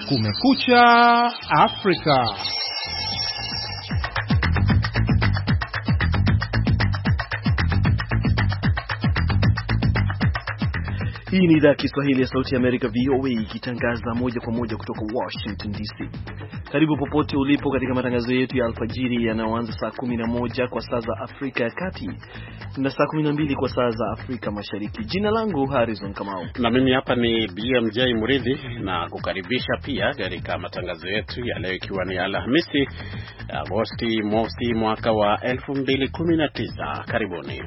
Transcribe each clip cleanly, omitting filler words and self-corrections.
Kumekucha Afrika. Hii ni idhaa ya Kiswahili ya Sauti ya Amerika VOA ikitangaza moja kwa moja kutoka Washington DC. Karibu popote ulipo katika matangazo yetu ya alfajiri yanayoanza saa 11 kwa saa za Afrika ya Kati na saa 12 kwa saa za Afrika Mashariki. Jina langu Harrison Kamau. Na mimi hapa ni BMJ Muridhi na kukaribisha pia katika matangazo yetu ya leo ikiwa ni Alhamisi Agosti mosi mwaka wa 2019. Karibuni.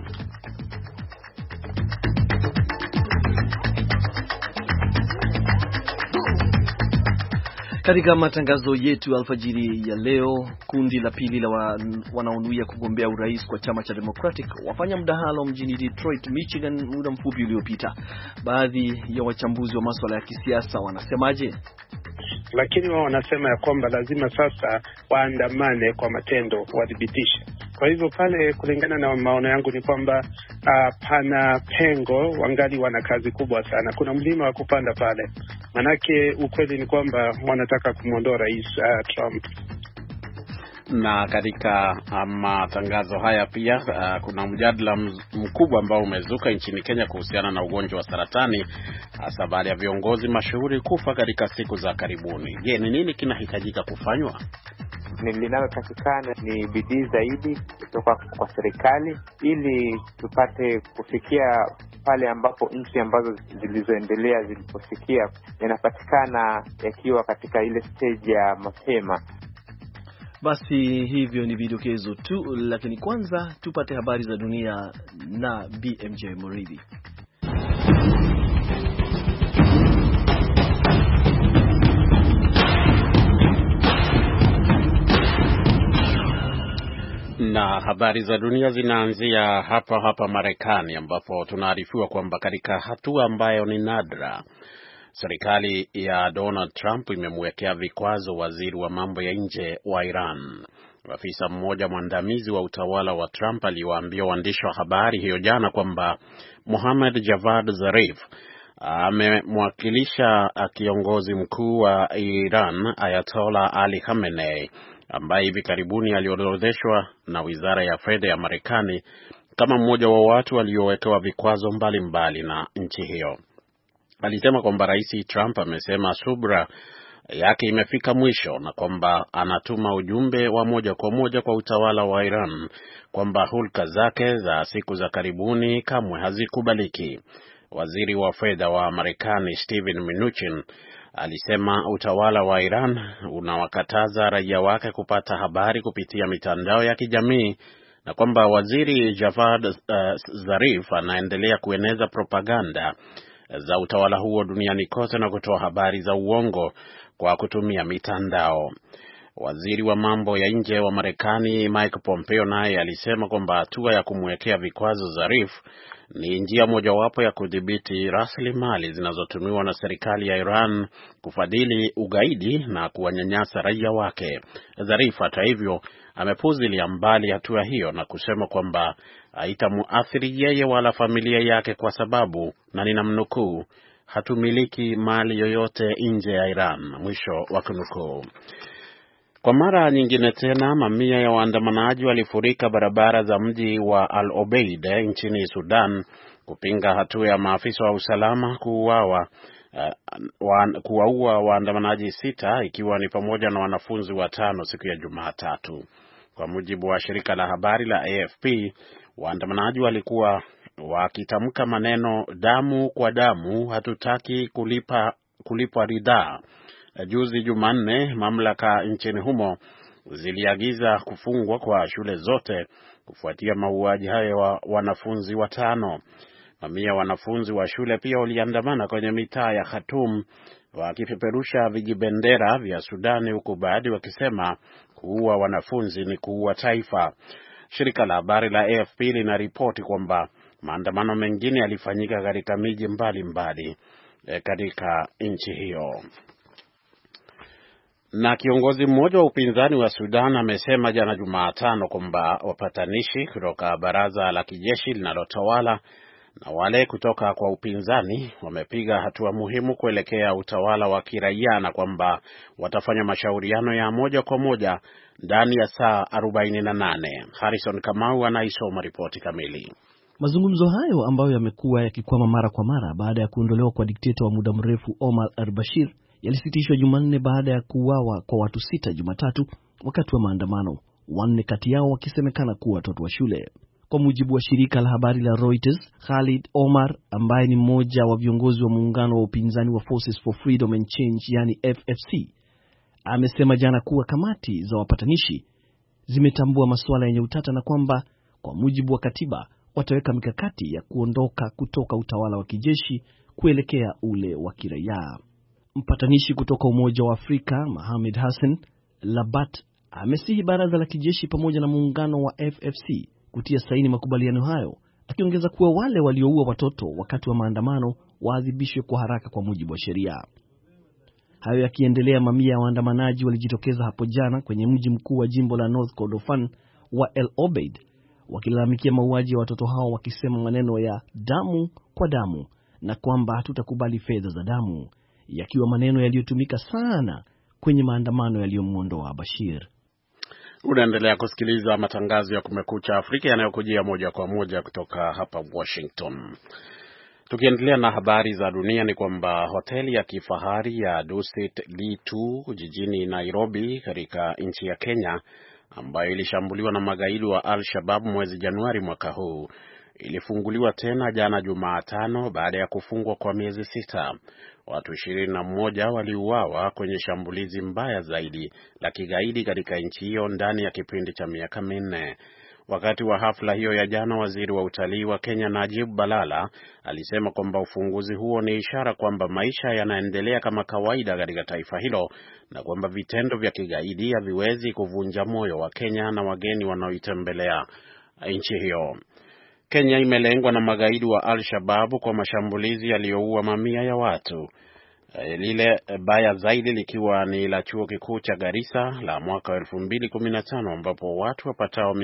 Katika matangazo yetu alfajiri ya leo, kundi la pili la wanaonuia kugombea urais kwa chama cha Democratic wafanya mdahalo mjini Detroit, Michigan muda mfupi uliopita. Baadhi ya wachambuzi wa masuala ya kisiasa wanasemaje? Lakini wao wanasema ya kwamba lazima sasa waandamane kwa matendo, wadhibitishe. Kwa hivyo pale, kulingana na maono yangu, ni kwamba pana pengo, wangali wana kazi kubwa sana. Kuna mlima wa kupanda pale. Manake ukweli ni kwamba wanataka kumwondoa rais Trump. Na katika matangazo haya pia kuna mjadala mkubwa ambao umezuka nchini Kenya kuhusiana na ugonjwa wa saratani, hasa baada ya viongozi mashuhuri kufa katika siku za karibuni. Je, ni nini kinahitajika kufanywa? Linalotakikana ni bidii zaidi kutoka kwa serikali ili tupate kufikia pale ambapo nchi ambazo zilizoendelea zilipofikia, yanapatikana yakiwa katika ile stage ya mapema. Basi hivyo ni vidokezo tu, lakini kwanza tupate habari za dunia na BMJ Muridhi. Na habari za dunia zinaanzia hapa Marekani, ambapo tunaarifiwa kwamba katika hatua ambayo ni nadra, serikali ya Donald Trump imemwekea vikwazo waziri wa mambo ya nje wa Iran. Afisa mmoja mwandamizi wa utawala wa Trump aliwaambia waandishi wa habari hiyo jana kwamba Mohammad Javad Zarif amemwakilisha kiongozi mkuu wa Iran Ayatollah Ali Khamenei, ambaye hivi karibuni aliorodheshwa na Wizara ya Fedha ya Marekani kama mmoja wa watu waliowekewa vikwazo mbalimbali na nchi hiyo. Alisema kwamba Rais Trump amesema subra yake imefika mwisho na kwamba anatuma ujumbe wa moja kwa moja kwa utawala wa Iran kwamba hulka zake za siku za karibuni kamwe hazikubaliki. Waziri wa fedha wa Marekani Steven Mnuchin alisema utawala wa Iran unawakataza raia wake kupata habari kupitia mitandao ya kijamii na kwamba waziri Javad Zarif anaendelea kueneza propaganda za utawala huo duniani kote na kutoa habari za uongo kwa kutumia mitandao. Waziri wa mambo ya nje wa Marekani Mike Pompeo naye alisema kwamba hatua ya kumwekea vikwazo Zarif ni njia mojawapo ya kudhibiti rasilimali zinazotumiwa na serikali ya Iran kufadhili ugaidi na kuwanyanyasa raia wake. Zarif hata hivyo amepuzilia mbali hatua hiyo na kusema kwamba haitamuathiri yeye wala familia yake kwa sababu, na ninamnukuu, hatumiliki mali yoyote nje ya Iran, mwisho wa kunukuu. Kwa mara nyingine tena, mamia ya waandamanaji walifurika barabara za mji wa Al Obeid nchini Sudan kupinga hatua ya maafisa wa usalama kuwaua waandamanaji 6 ikiwa ni pamoja na wanafunzi 5 siku ya Jumatatu. Kwa mujibu wa shirika la habari la AFP, waandamanaji walikuwa wakitamka maneno damu kwa damu, hatutaki kulipwa ridhaa. Juzi Jumanne, mamlaka nchini humo ziliagiza kufungwa kwa shule zote kufuatia mauaji hayo wa wanafunzi 5. Mamia wanafunzi wa shule pia waliandamana kwenye mitaa ya Khartoum wakipeperusha vijibendera vya Sudani, huku baadhi wakisema kuua wanafunzi ni kuua taifa. Shirika la habari la AFP linaripoti kwamba maandamano mengine yalifanyika katika miji mbalimbali katika nchi hiyo. Na kiongozi mmoja wa upinzani wa Sudan amesema jana Jumatano kwamba wapatanishi kutoka baraza la kijeshi linalotawala na wale kutoka kwa upinzani wamepiga hatua muhimu kuelekea utawala wa kiraia na kwamba watafanya mashauriano ya moja kwa moja ndani ya saa 48. Harrison Kamau anaisoma ripoti kamili. Mazungumzo hayo ambayo yamekuwa yakikwama mara kwa mara baada ya kuondolewa kwa dikteta wa muda mrefu Omar al-Bashir yalisitishwa Jumanne baada ya kuuawa kwa watu 6 Jumatatu wakati wa maandamano, 4 kati yao wakisemekana kuwa watoto wa shule. Kwa mujibu wa shirika la habari la Reuters, Khalid Omar ambaye ni mmoja wa viongozi wa muungano wa upinzani wa Forces for Freedom and Change yani FFC amesema jana kuwa kamati za wapatanishi zimetambua masuala yenye utata na kwamba kwa mujibu wa katiba wataweka mikakati ya kuondoka kutoka utawala wa kijeshi kuelekea ule wa kiraia. Mpatanishi kutoka Umoja wa Afrika Mohamed Hassan Labat amesihi baraza la kijeshi pamoja na muungano wa FFC kutia saini makubaliano hayo, akiongeza kuwa wale walioua watoto wakati wa maandamano waadhibishwe kwa haraka kwa mujibu wa sheria. Hayo yakiendelea, mamia ya waandamanaji walijitokeza hapo jana kwenye mji mkuu wa jimbo la North Kordofan wa El Obeid wakilalamikia mauaji ya watoto hao, wakisema maneno ya damu kwa damu na kwamba hatutakubali fedha za damu, yakiwa maneno yaliyotumika sana kwenye maandamano yaliyomuondoa Bashir. Unaendelea kusikiliza matangazo ya Kumekucha Afrika yanayokujia moja kwa moja kutoka hapa Washington. Tukiendelea na habari za dunia ni kwamba hoteli ya kifahari ya Dusit D2 jijini Nairobi katika nchi ya Kenya, ambayo ilishambuliwa na magaidi wa Al-Shabaab mwezi Januari mwaka huu, ilifunguliwa tena jana Jumatano baada ya kufungwa kwa miezi 6. Watu 21 waliuawa kwenye shambulizi mbaya zaidi la kigaidi katika nchi hiyo ndani ya kipindi cha miaka 4. Wakati wa hafla hiyo ya jana, waziri wa utalii wa Kenya Najib Balala alisema kwamba ufunguzi huo ni ishara kwamba maisha yanaendelea kama kawaida katika taifa hilo na kwamba vitendo vya kigaidi haviwezi kuvunja moyo wa Kenya na wageni wanaoitembelea nchi hiyo. Kenya imelengwa na magaidi wa Al-Shabaab kwa mashambulizi yaliyoua mamia ya watu. Lile baya zaidi likiwa ni la chuo kikuu cha Garissa la mwaka 2015 ambapo watu wapatao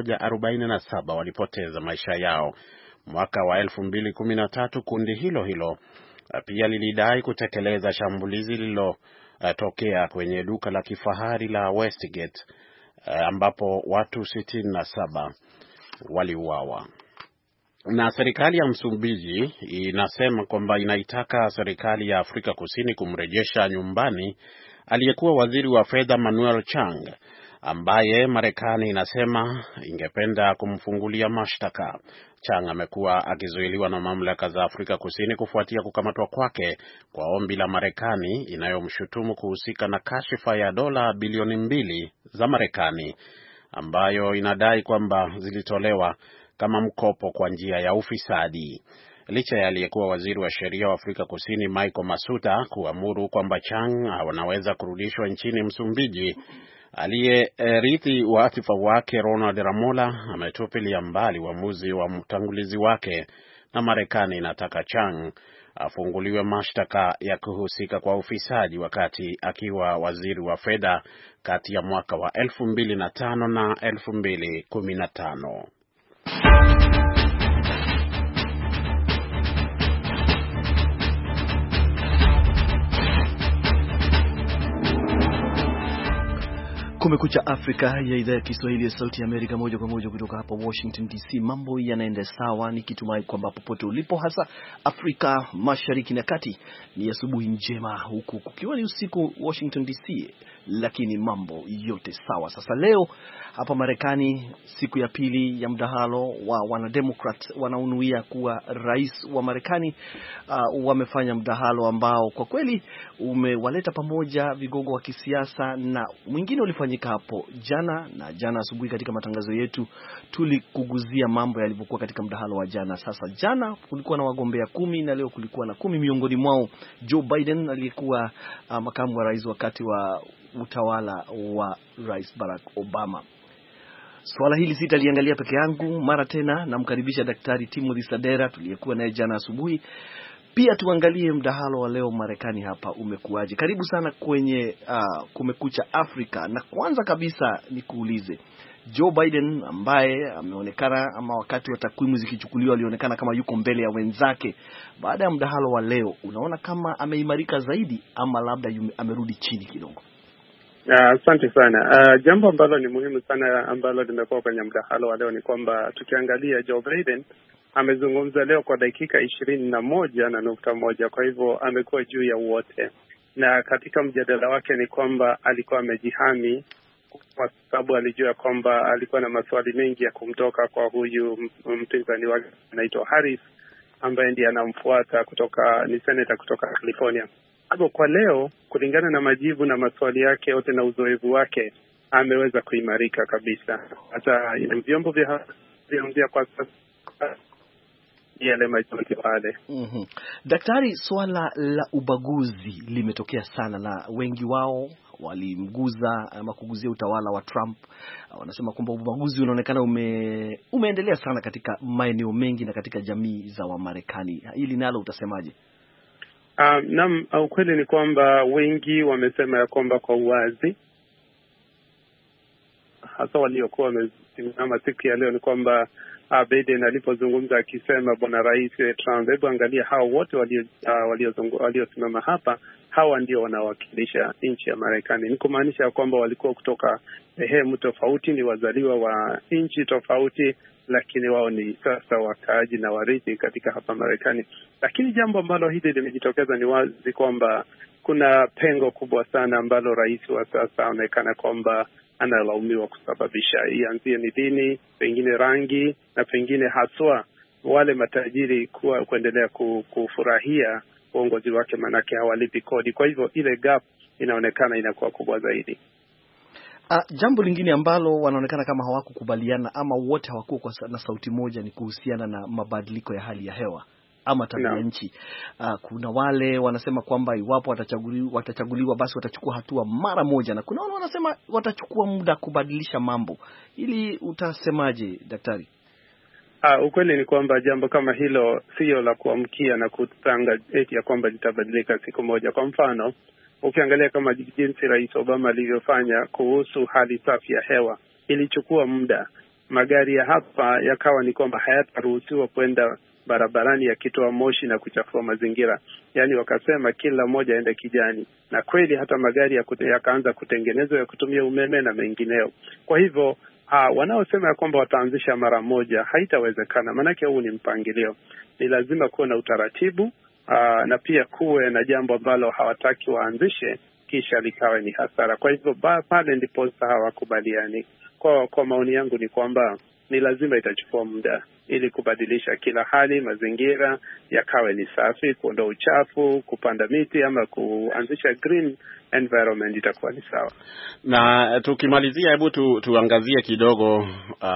147 walipoteza maisha yao. Mwaka wa 2013 kundi hilo pia lilidai kutekeleza shambulizi lililotokea kwenye duka la kifahari la Westgate ambapo watu 67 waliuawa. Na serikali ya Msumbiji inasema kwamba inaitaka serikali ya Afrika Kusini kumrejesha nyumbani aliyekuwa waziri wa fedha Manuel Chang, ambaye Marekani inasema ingependa kumfungulia mashtaka. Chang amekuwa akizuiliwa na mamlaka za Afrika Kusini kufuatia kukamatwa kwake kwa ombi la Marekani inayomshutumu kuhusika na kashifa ya dola bilioni 2 za Marekani ambayo inadai kwamba zilitolewa kama mkopo kwa njia ya ufisadi. Licha ya aliyekuwa waziri wa sheria wa Afrika Kusini Michael Masuta kuamuru kwamba Chang anaweza kurudishwa nchini Msumbiji, aliyerithi wadhifa wake Ronald Ramola ametupilia mbali uamuzi wa mtangulizi wake, na Marekani inataka Chang afunguliwe mashtaka ya kuhusika kwa ufisadi wakati akiwa waziri wa fedha kati ya mwaka wa 2005 na 2015. Kumekucha Afrika ya idhaa ya Kiswahili ya Sauti ya Amerika, moja kwa moja kutoka hapa Washington DC. Mambo yanaenda sawa, nikitumai kwamba popote ulipo, hasa Afrika Mashariki na Kati, ni asubuhi njema, huku kukiwa ni usiku Washington DC, lakini mambo yote sawa. Sasa leo hapa Marekani, siku ya pili ya mdahalo wa wanademokrat wanaonuia kuwa rais wa Marekani, wamefanya mdahalo ambao kwa kweli umewaleta pamoja vigogo wa kisiasa, na mwingine ulifanyika hapo jana, na jana asubuhi katika matangazo yetu tulikuguzia mambo yalivyokuwa katika mdahalo wa jana. Sasa jana kulikuwa na wagombea 10 na leo kulikuwa na 10, miongoni mwao Joe Biden aliyekuwa makamu wa rais wakati wa utawala wa Rais Barack Obama. Swala hili sitaliangalia peke yangu, mara tena namkaribisha Daktari Timothy Sadera tuliyekuwa naye jana asubuhi. Pia tuangalie mdahalo wa leo Marekani hapa umekuaje. Karibu sana kwenye Kumekucha Afrika, na kwanza kabisa nikuulize, Joe Biden ambaye ameonekana, ama wakati wa takwimu zikichukuliwa, alionekana kama yuko mbele ya wenzake. Baada ya mdahalo wa leo, unaona kama ameimarika zaidi ama labda amerudi chini kidogo? Asante sana. Jambo ambalo ni muhimu sana ambalo limekuwa kwenye mdahalo wa leo ni kwamba tukiangalia Joe Biden amezungumza leo kwa dakika 21.1, kwa hivyo amekuwa juu ya wote, na katika mjadala wake ni kwamba alikuwa amejihami kwa sababu alijua kwamba alikuwa na maswali mengi ya kumtoka kwa huyu mpinzani wake anaitwa Harris, ambaye ndiye anamfuata ni senator kutoka California. Hapo kwa leo, kulingana na majibu na maswali yake yote na uzoefu wake, ameweza kuimarika kabisa. Hata vyombo vya kwa sasa yale majibu pale. Daktari, swala la ubaguzi limetokea sana na wengi wao walimguza ama kuguzia utawala wa Trump. Wanasema kwamba ubaguzi unaonekana umeendelea sana katika maeneo mengi na katika jamii za Wamarekani. Hili nalo utasemaje? Naam, ukweli ni kwamba wengi wamesema ya kwamba kwa uwazi, hasa waliokuwa wamesimama siku ya leo, ni kwamba Biden alipozungumza akisema, bwana Rais Trump, hebu angalia hao wote waliosimama hapa, hawa ndio wanawakilisha nchi ya Marekani. Ni kumaanisha kwamba walikuwa kutoka sehemu tofauti, ni wazaliwa wa nchi tofauti, lakini wao ni sasa wakaaji na warithi katika hapa Marekani. Lakini jambo ambalo hili limejitokeza ni wazi kwamba kuna pengo kubwa sana ambalo rais wa sasa aonekana kwamba analaumiwa kusababisha. Ianzie ni dini, pengine rangi, na pengine haswa wale matajiri kuendelea kufurahia uongozi wake, manake hawalipi kodi. Kwa hivyo ile gap inaonekana inakuwa kubwa zaidi. Jambo lingine ambalo wanaonekana kama hawakukubaliana ama wote hawakuwa na sauti moja ni kuhusiana na mabadiliko ya hali ya hewa ama tabia nchi. Kuna wale wanasema kwamba iwapo watachaguliwa basi watachukua hatua mara moja, na kuna wale wanasema watachukua muda kubadilisha mambo. Ili utasemaje, daktari? Ukweli ni kwamba jambo kama hilo sio la kuamkia na kutanga eti ya kwamba litabadilika siku moja. Kwa mfano, ukiangalia kama jinsi Rais Obama alivyofanya kuhusu hali safi ya hewa, ilichukua muda. Magari ya hapa yakawa ni kwamba hayataruhusiwa kwenda barabarani yakitoa moshi na kuchafua mazingira. Yaani wakasema kila moja aende kijani. Na kweli hata magari yakaanza kutengenezwa ya kutumia umeme na mengineo. Kwa hivyo wanaosema ya kwamba wataanzisha mara moja haitawezekana, maanake huu ni mpangilio. Ni lazima kuwe na utaratibu, na pia kuwe na jambo ambalo hawataki waanzishe kisha likawe ni hasara. Kwa hivyo pale ndipo hawakubaliani. Kwa maoni yangu ni kwamba ni lazima itachukua muda ili kubadilisha kila hali, mazingira yakawe ni safi, kuondoa uchafu, kupanda miti ama kuanzisha green environment, itakuwa ni sawa. Na tukimalizia, hebu tuangazie kidogo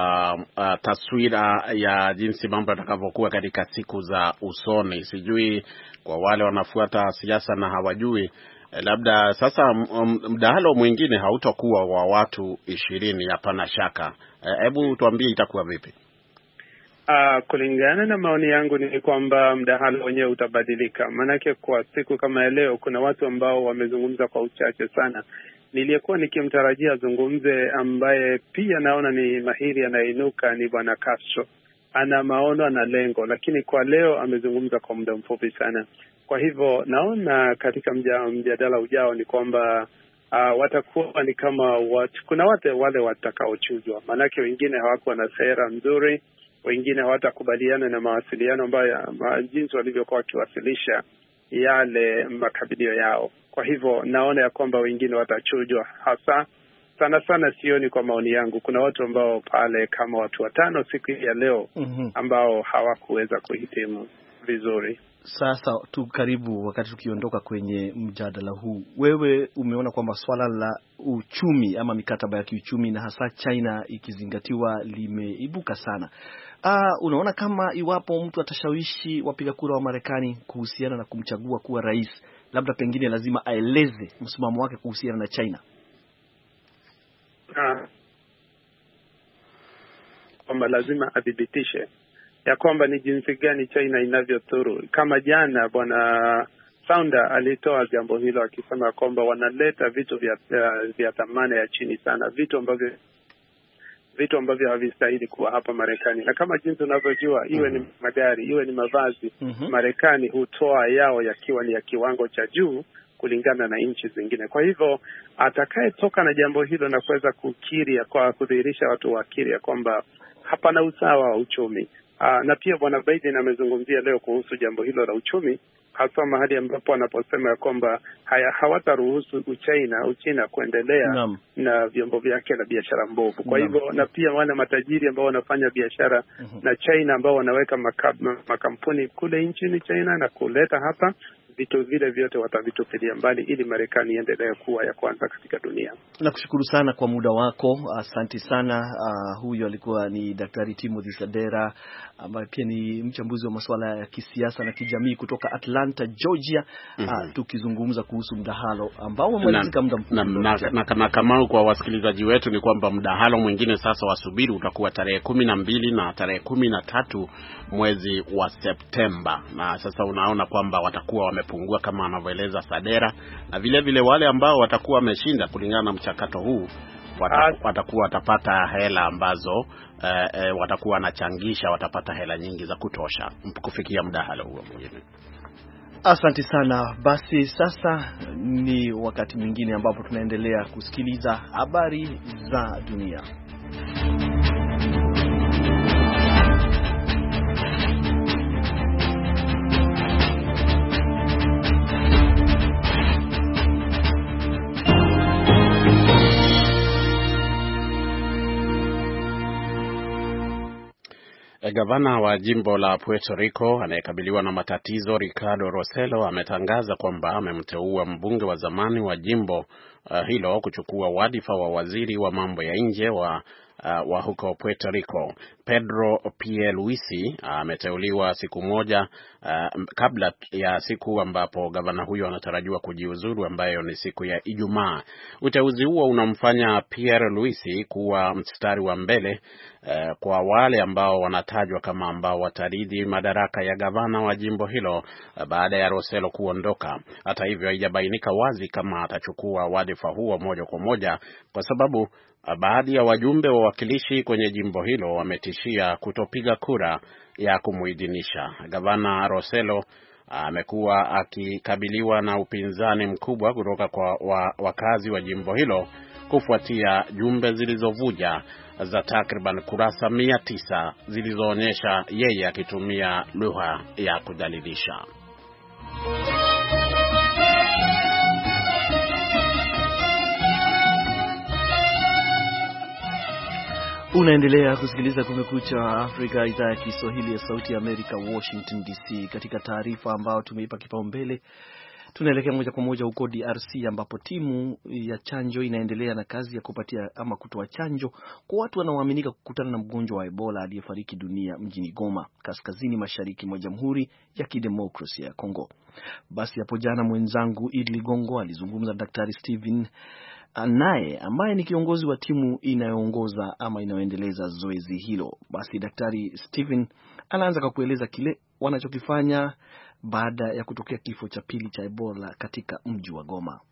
taswira ya jinsi mambo yatakavyokuwa katika siku za usoni. Sijui kwa wale wanafuata siasa na hawajui, labda sasa mdahalo mwingine hautakuwa wa watu 20, hapana shaka. Hebu tuambie itakuwa vipi? Kulingana na maoni yangu ni kwamba mdahalo wenyewe utabadilika. Maanake kwa siku kama leo kuna watu ambao wamezungumza kwa uchache sana. Niliyekuwa nikimtarajia zungumze, ambaye pia naona ni mahiri anainuka, ni bwana Castro. Ana maono, ana lengo, lakini kwa leo amezungumza kwa muda mfupi sana. Kwa hivyo naona katika mjadala ujao ni kwamba watakuwa ni kama kuna wale watakaochujwa. Maanake wengine hawakuwa na sera nzuri, wengine hawatakubaliana na mawasiliano ambayo jinsi walivyokuwa wakiwasilisha yale makabilio yao. Kwa hivyo naona ya kwamba wengine watachujwa, hasa sana sioni, kwa maoni yangu kuna watu ambao pale kama watu 5 siku ya leo ambao hawakuweza kuhitimu vizuri. Sasa karibu wakati tukiondoka kwenye mjadala huu, wewe umeona kwamba swala la uchumi ama mikataba ya kiuchumi na hasa China ikizingatiwa limeibuka sana. Unaona kama iwapo mtu atashawishi wapiga kura wa Marekani kuhusiana na kumchagua kuwa rais, labda pengine lazima aeleze msimamo wake kuhusiana na China? Kwamba lazima adhibitishe ya kwamba ni jinsi gani China inavyodhuru. Kama jana bwana Founder alitoa jambo hilo akisema kwamba wanaleta vitu vya thamani ya chini sana, vitu ambavyo vitu ambavyo havistahili kuwa hapa Marekani. Na kama jinsi unavyojua, iwe ni magari, iwe ni mavazi, Marekani hutoa yao yakiwa ni ya kiwango cha juu kulingana na nchi zingine. Kwa hivyo atakayetoka na jambo hilo na kuweza kukiri, kwa kudhihirisha watu wakiri kwamba hapana usawa wa uchumi. Na pia Bwana Biden amezungumzia leo kuhusu jambo hilo la uchumi, hasa mahali ambapo anaposema ya kwamba hawataruhusu Uchina kuendelea na vyombo vyake na biashara mbovu. Kwa hivyo na pia wale matajiri ambao wanafanya biashara na China ambao wanaweka makampuni kule nchini China na kuleta hapa, vitu vile vyote watavitupilia mbali ili Marekani iendelee kuwa ya kwanza katika dunia. Nakushukuru sana kwa muda wako. Asante sana. Huyo alikuwa ni Daktari Timothy Sadera ambaye pia ni mchambuzi wa masuala ya kisiasa na kijamii kutoka Atlanta, Georgia. Tukizungumza kuhusu mdahalo ambao umemalizika muda mfupi. Na kama kwa wasikilizaji wetu ni kwamba mdahalo mwingine sasa wasubiri utakuwa tarehe 12 na tarehe 13 mwezi wa Septemba. Na sasa unaona kwamba watakuwa wamepungua kama anavyoeleza Sadera, na vile vile wale ambao watakuwa wameshinda kulingana na mchakato huu watakuwa watapata hela ambazo watakuwa wanachangisha, watapata hela nyingi za kutosha kufikia mdahalo huo mwingine. Asante sana. Basi sasa ni wakati mwingine ambapo tunaendelea kusikiliza habari za dunia. Gavana wa jimbo la Puerto Rico anayekabiliwa na matatizo, Ricardo Rossello, ametangaza kwamba amemteua mbunge wa zamani wa jimbo hilo kuchukua wadhifa wa waziri wa mambo ya nje wa huko Puerto Rico. Pedro Pierluisi ameteuliwa siku moja kabla ya siku ambapo gavana huyo anatarajiwa kujiuzuru, ambayo ni siku ya Ijumaa. Uteuzi huo unamfanya Pierluisi kuwa mstari wa mbele kwa wale ambao wanatajwa kama ambao watarithi madaraka ya gavana wa jimbo hilo baada ya Rossello kuondoka. Hata hivyo, haijabainika wazi kama atachukua wadhifa huo moja kwa moja, kwa sababu baadhi ya wajumbe wa wakilishi kwenye jimbo hilo wametishia kutopiga kura ya kumuidhinisha. Gavana Rossello amekuwa akikabiliwa na upinzani mkubwa kutoka kwa wakazi wa jimbo hilo kufuatia jumbe zilizovuja za takriban kurasa 900 zilizoonyesha yeye akitumia lugha ya kudhalilisha. Unaendelea kusikiliza Kumekucha Afrika, idhaa ya Kiswahili ya Sauti ya Amerika, Washington DC. Katika taarifa ambayo tumeipa kipaumbele, tunaelekea moja kwa moja huko DRC ambapo timu ya chanjo inaendelea na kazi ya kupatia ama kutoa chanjo kwa watu wanaoaminika kukutana na mgonjwa wa Ebola aliyefariki dunia mjini Goma, kaskazini mashariki mwa Jamhuri ya Kidemokrasia ya Kongo. Basi hapo jana mwenzangu Idli Ligongo alizungumza na Daktari Steven naye ambaye ni kiongozi wa timu inayoongoza ama inayoendeleza zoezi hilo. Basi Daktari Steven anaanza kwa kueleza kile wanachokifanya baada ya kutokea kifo cha pili cha Ebola katika mji wa Goma.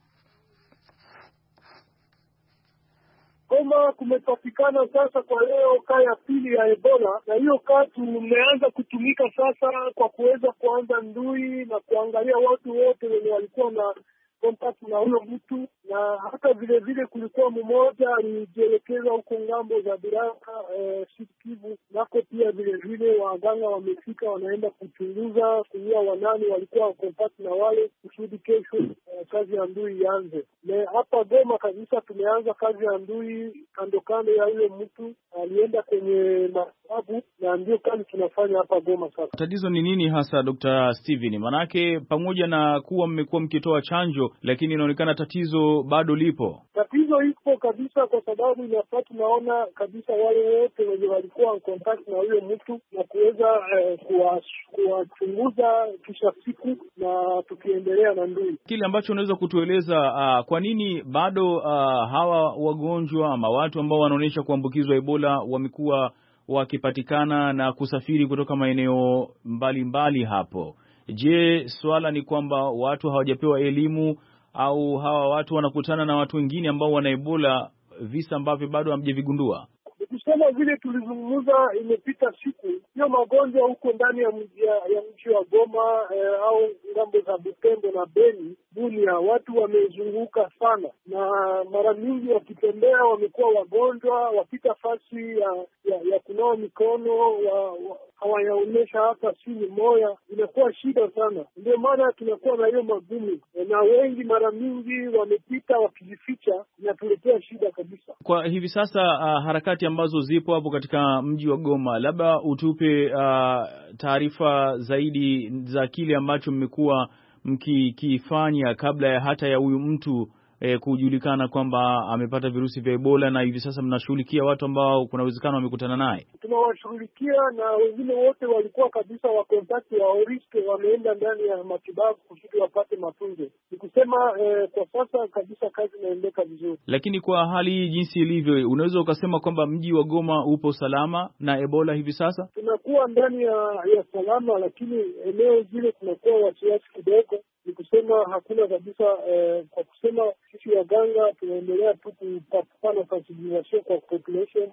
Goma kumepatikana sasa kwa leo kaa ya pili ya Ebola, na hiyo kaa tumeanza kutumika sasa kwa kuweza kuanza ndui na kuangalia watu wote wenye walikuwa na contact na huyo mtu, na hata vile vile kulikuwa mmoja alijielekeza huko ngambo za Biraka Kivu, nako pia vile vile waganga wamefika, wanaenda kuchunguza kujua wanani walikuwa contact na wale, kusudi kesho kazi ya ndui ianze. Na hapa Goma kabisa tumeanza kazi ya ndui kando kando ya huyo mtu alienda kwenye matibabu, na ndio kazi tunafanya hapa Goma sasa. Tatizo ni nini hasa Dr. Steven? Manake pamoja na kuwa mmekuwa mkitoa chanjo, lakini inaonekana tatizo bado lipo. Tatizo ipo kabisa, kwa sababu inafaa tunaona kabisa wale wote wenye walikuwa in contact na huyo mtu na kuweza kuwachunguza kisha siku, na tukiendelea na ndui. Kile ambacho unaweza kutueleza kwa nini bado hawa wagonjwa ama watu ambao wanaonyesha kuambukizwa Ebola wamekuwa wakipatikana na kusafiri kutoka maeneo mbalimbali hapo? Je, swala ni kwamba watu hawajapewa elimu au hawa watu wanakutana na watu wengine ambao wana Ebola, visa ambavyo bado hamjavigundua? Kusema vile tulizungumza, imepita siku hiyo magonjwa huko ndani ya mji wa Goma au ngambo za Butembo na Beni, Bunia, watu wamezunguka sana, na mara nyingi wakitembea wamekuwa wagonjwa, wapita fasi ya kunawa mikono hawayaonyesha hata sini moya, inakuwa shida sana. Ndio maana tunakuwa na hiyo magumu, na wengi mara mingi wamepita wakijificha, inatuletea shida kabisa. Kwa hivi sasa harakati ambazo zipo hapo katika mji wa Goma, labda utupe taarifa zaidi za kile ambacho mmekuwa mkifanya kabla ya hata ya huyu mtu kujulikana kwamba amepata virusi vya Ebola, na hivi sasa mnashughulikia watu ambao kuna uwezekano wamekutana naye. Tunawashughulikia, na wengine wote walikuwa kabisa wa kontakti wa oriske wameenda ndani ya matibabu kusudi wapate matunzo. Ni kusema kwa sasa kabisa kazi inaendeka vizuri. Lakini kwa hali jinsi ilivyo, unaweza ukasema kwamba mji wa Goma upo salama na Ebola hivi sasa? Tunakuwa ndani ya salama, lakini eneo zile tunakuwa wasiwasi kidogo. Ni kusema hakuna kabisa kwa kusema sisi waganga tunaendelea tu kupana sensibilisation kwa population,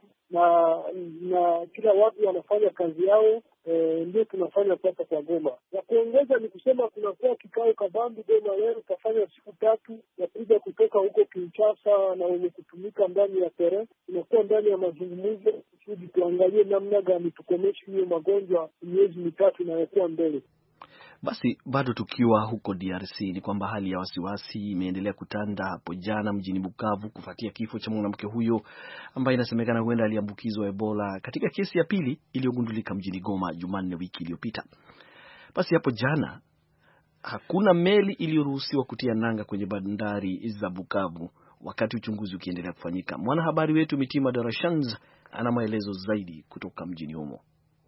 na kila watu wanafanya kazi yao. Ndio tunafanya sasa kwa Goma. Ya kuongeza ni kusema kunakuwa kikao kabambi Goma leo, tutafanya siku 3 ya kuja kutoka huko Kinshasa na wenye kutumika ndani ya terrain. Tunakuwa ndani ya mazungumzo kusudi tuangalie namna gani tukomeshe hiyo magonjwa miezi 3 inayokuwa mbele. Basi bado tukiwa huko DRC ni kwamba hali ya wasiwasi imeendelea kutanda hapo jana mjini Bukavu kufuatia kifo cha mwanamke huyo ambaye inasemekana huenda aliambukizwa Ebola katika kesi ya pili iliyogundulika mjini Goma Jumanne wiki iliyopita. Basi hapo jana hakuna meli iliyoruhusiwa kutia nanga kwenye bandari za Bukavu wakati uchunguzi ukiendelea kufanyika. Mwanahabari wetu Mitima Darashans ana maelezo zaidi kutoka mjini humo.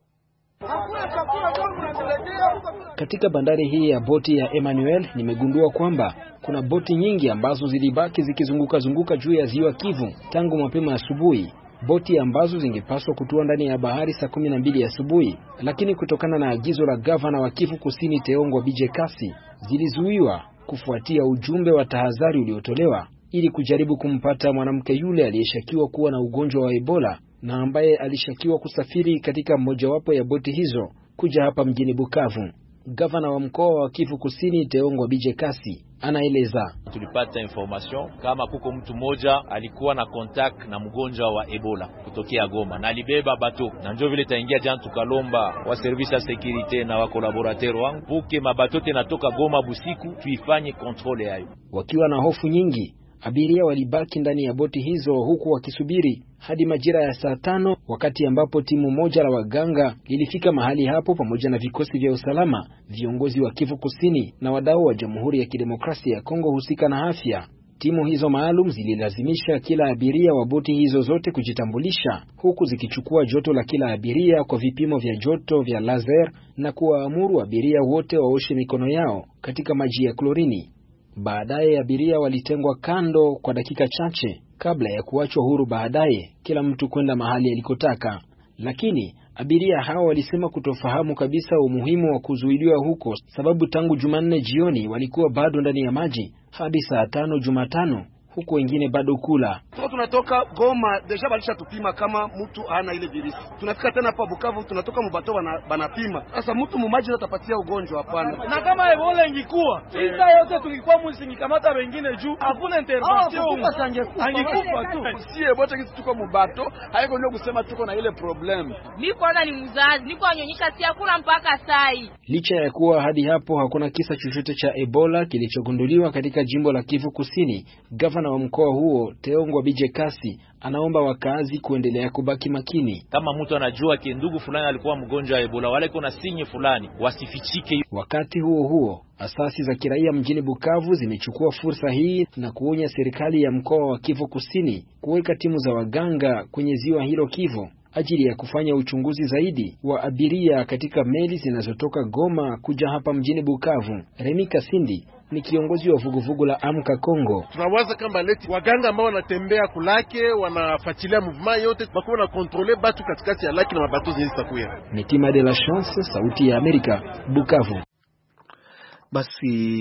Katika bandari hii ya boti ya Emmanuel nimegundua kwamba kuna boti nyingi ambazo zilibaki zunguka juu ya ziwa Kivu tangu mapema asubuhi, boti ambazo zingepaswa kutua ndani ya bahari saa 12 asubuhi, lakini kutokana na agizo la gavana wa Kivu Kusini Teongwa Bije Kasi zilizuiwa kufuatia ujumbe wa tahadhari uliotolewa ili kujaribu kumpata mwanamke yule aliyeshakiwa kuwa na ugonjwa wa Ebola na ambaye alishakiwa kusafiri katika mojawapo ya boti hizo kuja hapa mjini Bukavu. Gavana wa mkoa wa Kivu Kusini Teongwa Bije Kasi anaeleza. Tulipata information kama kuko mtu mmoja alikuwa na contact na mgonjwa wa Ebola kutokea Goma na alibeba bato, na ndio vile taingia jana tukalomba wa service ya securite na wa collaborateur wangu puke mabato tena toka Goma busiku tuifanye controle yayo. Wakiwa na hofu nyingi, abiria walibaki ndani ya boti hizo huku wakisubiri hadi majira ya saa 5, wakati ambapo timu moja la waganga lilifika mahali hapo pamoja na vikosi vya usalama, viongozi wa Kivu Kusini na wadau wa Jamhuri ya Kidemokrasia ya Kongo husika na afya. Timu hizo maalum zililazimisha kila abiria wa boti hizo zote kujitambulisha, huku zikichukua joto la kila abiria kwa vipimo vya joto vya laser na kuwaamuru abiria wote waoshe mikono yao katika maji ya klorini. Baadaye abiria walitengwa kando kwa dakika chache kabla ya kuachwa huru baadaye kila mtu kwenda mahali alikotaka. Lakini abiria hao walisema kutofahamu kabisa umuhimu wa kuzuiliwa huko, sababu tangu Jumanne jioni walikuwa bado ndani ya maji hadi saa 5 Jumatano, huku wengine bado kula. Tunatoka Goma deja balisha tupima kama mtu hana ile virusi. Tunafika tena hapa Bukavu tunatoka Mubato banapima. Sasa mtu mmoja atapatia ugonjwa hapana. Na kama Ebola ingekuwa, sisi yote tulikuwa msingikamata wengine juu hakuna intervention. Angekufa tu. Sie bote kitu tuko Mubato, haiko ndio kusema tuko na ile problem. Mimi kwanza ni mzazi, niko anyonyesha si hakuna mpaka sai. Licha ya kuwa hadi hapo hakuna kisa chochote cha Ebola kilichogunduliwa katika jimbo la Kivu Kusini, gavana wa mkoa huo Teongwa Bije Kasi anaomba wakazi kuendelea kubaki makini. Kama mtu anajua ndugu fulani alikuwa mgonjwa wa Ebola, wale kuna sinye fulani wasifichike. Wakati huo asasi za kiraia mjini Bukavu zimechukua fursa hii na kuonya serikali ya mkoa wa Kivu Kusini kuweka timu za waganga kwenye ziwa hilo Kivu ajili ya kufanya uchunguzi zaidi wa abiria katika meli zinazotoka Goma kuja hapa mjini Bukavu. Remi Kasindi ni kiongozi wa vuguvugu la Amka Kongo. Tunawaza kama leti waganga ambao wanatembea kulake wanafuatilia movement yote bako na contrôler batu katikati ya laki na mabato zilizokuya. Mitima de la Chance, Sauti ya Amerika, Bukavu. Basi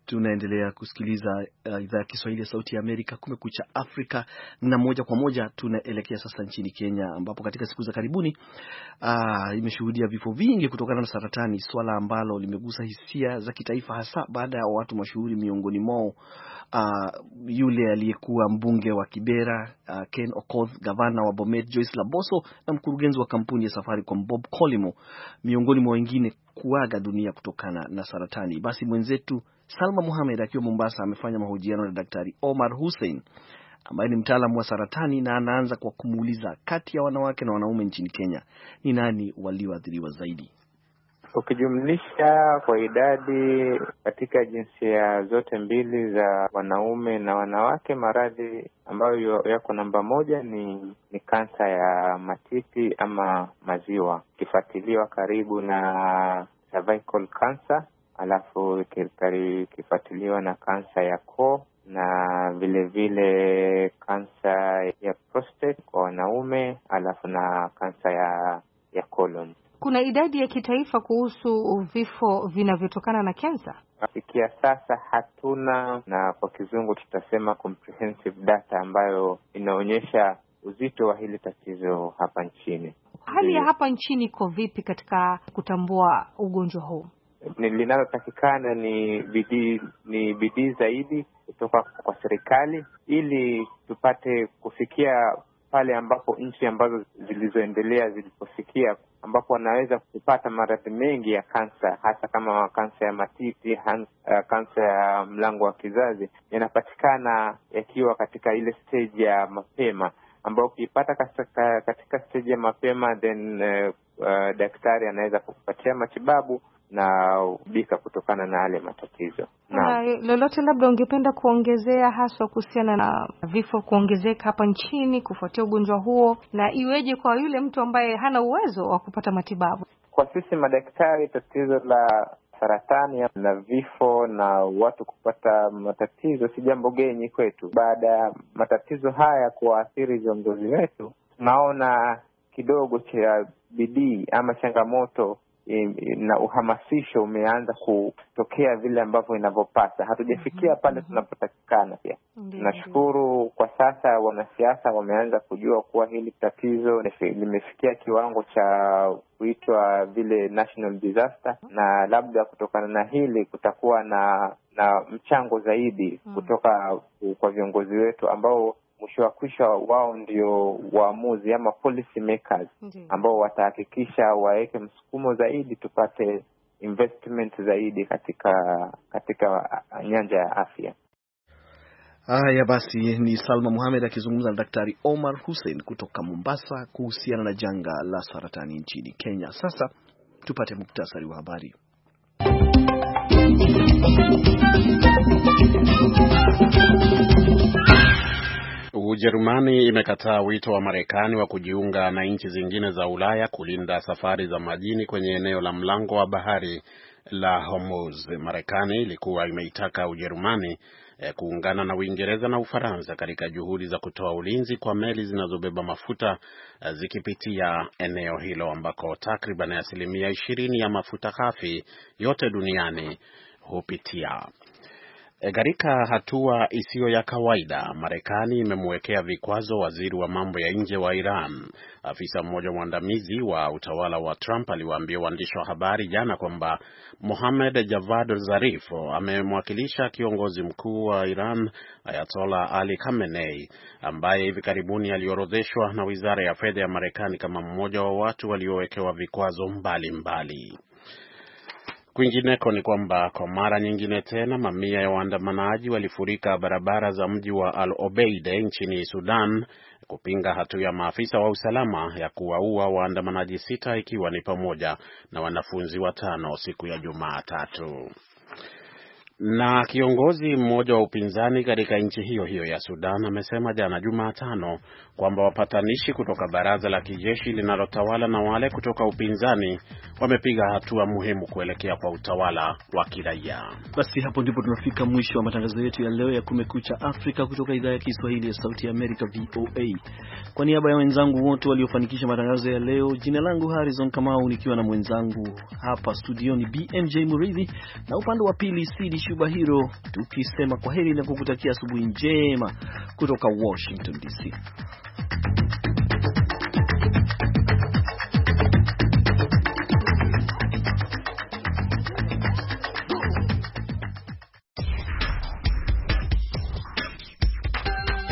Tunaendelea kusikiliza idhaa ya Kiswahili ya Sauti ya Amerika, Kumekucha Afrika, na moja kwa moja tunaelekea sasa nchini Kenya, ambapo katika siku za karibuni imeshuhudia vifo vingi kutokana na saratani, swala ambalo limegusa hisia za kitaifa, hasa baada ya watu mashuhuri, miongoni mwao yule aliyekuwa mbunge wa Kibera Ken Okoth, gavana wa Bomet Joyce Laboso, na mkurugenzi wa kampuni ya Safaricom Bob Collymore, miongoni mwa wengine kuaga dunia kutokana na saratani. Basi mwenzetu Salma Mohamed akiwa Mombasa amefanya mahojiano na Daktari Omar Hussein ambaye ni mtaalamu wa saratani, na anaanza kwa kumuuliza kati ya wanawake na wanaume nchini Kenya ni nani walioathiriwa zaidi. Ukijumlisha kwa idadi katika jinsia zote mbili za wanaume na wanawake, maradhi ambayo yako namba moja ni kansa ya matiti ama maziwa, ikifuatiliwa karibu na cervical cancer, alafu ikifuatiliwa na kansa ya koo, na vile kansa ya prostate kwa wanaume, alafu na kansa ya colon. Kuna idadi ya kitaifa kuhusu vifo vinavyotokana na kansa? Kufikia sasa hatuna, na kwa kizungu tutasema comprehensive data, ambayo inaonyesha uzito wa hili tatizo hapa nchini. Hali ya hapa nchini iko vipi katika kutambua ugonjwa huu? Linalotakikana ni bidii zaidi kutoka kwa serikali, ili tupate kufikia pale ambapo nchi ambazo zilizoendelea zilipofikia, ambapo wanaweza kupata maradhi mengi ya kansa, hasa kama kansa ya matiti, kansa ya mlango wa kizazi, yanapatikana yakiwa katika ile stage ya mapema, ambao ukipata katika stage ya mapema, then daktari anaweza kukupatia matibabu na ubika kutokana na yale matatizo. Lolote labda ungependa kuongezea, haswa kuhusiana na vifo kuongezeka hapa nchini kufuatia ugonjwa huo, na iweje kwa yule mtu ambaye hana uwezo wa kupata matibabu? Kwa sisi madaktari, tatizo la saratani na vifo na watu kupata matatizo si jambo geni kwetu. Baada ya matatizo haya kuathiri viongozi wetu, tunaona kidogo cha bidii ama changamoto na uhamasisho umeanza kutokea vile ambavyo inavyopasa. Hatujafikia pale tunapotakikana pia. Nashukuru kwa sasa wanasiasa wameanza kujua kuwa hili tatizo limefikia kiwango cha kuitwa vile national disaster, na labda kutokana na hili kutakuwa na mchango zaidi kutoka kwa viongozi wetu, ambao mwisho wa kwisha wao ndio waamuzi ama policy makers, ambao watahakikisha waweke msukumo zaidi tupate investment zaidi katika nyanja ya afya. Haya basi, ni Salma Mohamed akizungumza na Daktari Omar Hussein kutoka Mombasa kuhusiana na janga la saratani nchini Kenya. Sasa tupate muktasari wa habari. Ujerumani imekataa wito wa Marekani wa kujiunga na nchi zingine za Ulaya kulinda safari za majini kwenye eneo la mlango wa bahari la Hormuz. Marekani ilikuwa imeitaka Ujerumani kuungana na Uingereza na Ufaransa katika juhudi za kutoa ulinzi kwa meli zinazobeba mafuta zikipitia eneo hilo ambako takriban 20% ya mafuta ghafi yote duniani hupitia. Katika hatua isiyo ya kawaida, Marekani imemwekea vikwazo waziri wa mambo ya nje wa Iran. Afisa mmoja mwandamizi wa utawala wa Trump aliwaambia waandishi wa habari jana kwamba Mohammad Javad Zarif amemwakilisha kiongozi mkuu wa Iran Ayatollah Ali Khamenei, ambaye hivi karibuni aliorodheshwa na Wizara ya Fedha ya Marekani kama mmoja wa watu waliowekewa vikwazo mbalimbali. Kwingineko ni kwamba kwa mara nyingine tena mamia ya waandamanaji walifurika barabara za mji wa Al Obeid nchini Sudan kupinga hatua ya maafisa wa usalama ya kuwaua waandamanaji 6 ikiwa ni pamoja na wanafunzi 5 siku ya Jumatatu. Na kiongozi mmoja wa upinzani katika nchi hiyo hiyo ya Sudan amesema jana Jumatano kwamba wapatanishi kutoka baraza la kijeshi linalotawala na wale kutoka upinzani wamepiga hatua muhimu kuelekea kwa utawala wa kiraia. Basi hapo ndipo tunafika mwisho wa matangazo yetu ya leo ya Kumekucha Afrika kutoka idhaa ya Kiswahili ya Sauti ya Amerika VOA. Kwa niaba ya wenzangu wote waliofanikisha matangazo ya leo, jina langu Harrison Kamau nikiwa na mwenzangu hapa studioni BMJ Muridhi, na upande wa pili CD Shubahiro tukisema kwaheri na kukutakia asubuhi njema kutoka Washington DC.